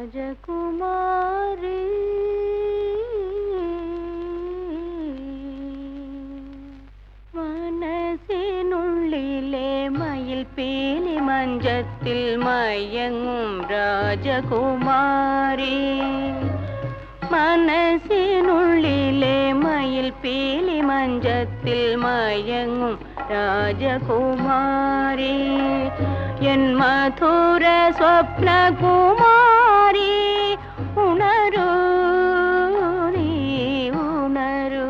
രാജകുമാരി മനസ്സിനുള്ളിലെ മയിൽ പീലി മഞ്ചത്തിൽ മയങ്ങും രാജകുമാരി മനസ്സിനുള്ളിലെ മയിൽ പീലി മഞ്ചത്തിൽ മയങ്ങും രാജകുമാരി എൻ മധുര സ്വപ്നകുമാരി ഉണരൂ നീ ഉണരൂ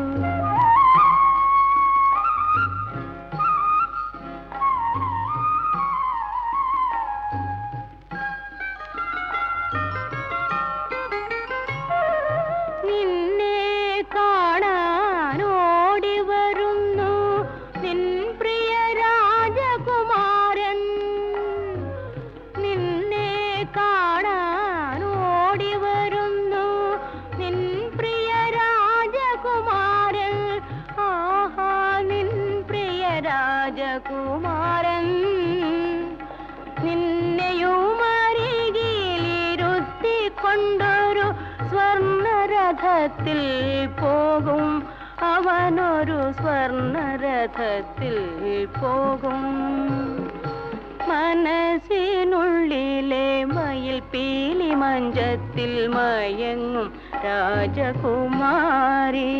നിന്നെ കാണാനോടി വരുന്നു നിൻ പ്രിയ രാജകുമാരൻ നിന്നെ കാണാനോടി വരുന്നു നിൻ പ്രിയ രാജകുമാരൻ ആഹാ നിൻ പ്രിയ രാജകുമാരൻ നിന്നെയുമരികിലിരുത്തിക്കൊണ്ടൊരു സ്വർണരഥത്തിൽ പോകും അവനൊരു സ്വർണരഥത്തിൽ പോകും മനസ്സിനുള്ളിലെ മയിൽ പീലി മഞ്ചത്തിൽ മയങ്ങും രാജകുമാരി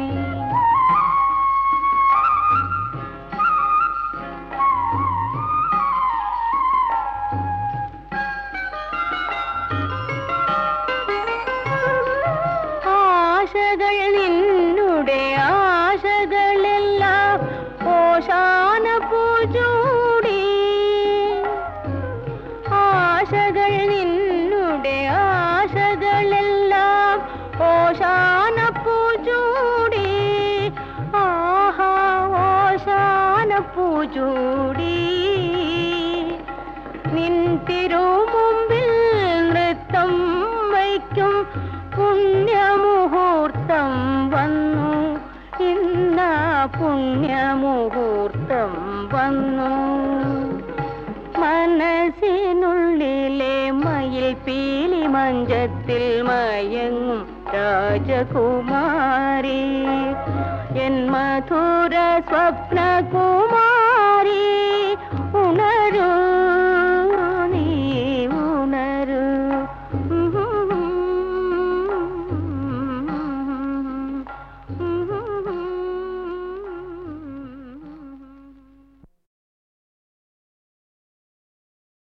ആശകൾ നിന്നുടെ ആശകളെല്ലാം ഓശാന പൂജൂടി ആശകൾ നിന്നുടെ ആശകളെല്ലാം ഓശാന പൂജൂടി ആഹാ ഓശാന പൂജൂടി നിൻ തിരുമുമ്പിൽ നൃത്തം വയ്ക്കും പുണ്യമുഹൂർത്തം വന്നു ഇന്ന പുണ്യമുഹൂർത്തം വന്നു മനസ്സിനുള്ളിലെ മയിൽ പീലി മഞ്ചത്തിൽ മയങ്ങും രാജകുമാരി എൻ മധുര സ്വപ്നകുമാരി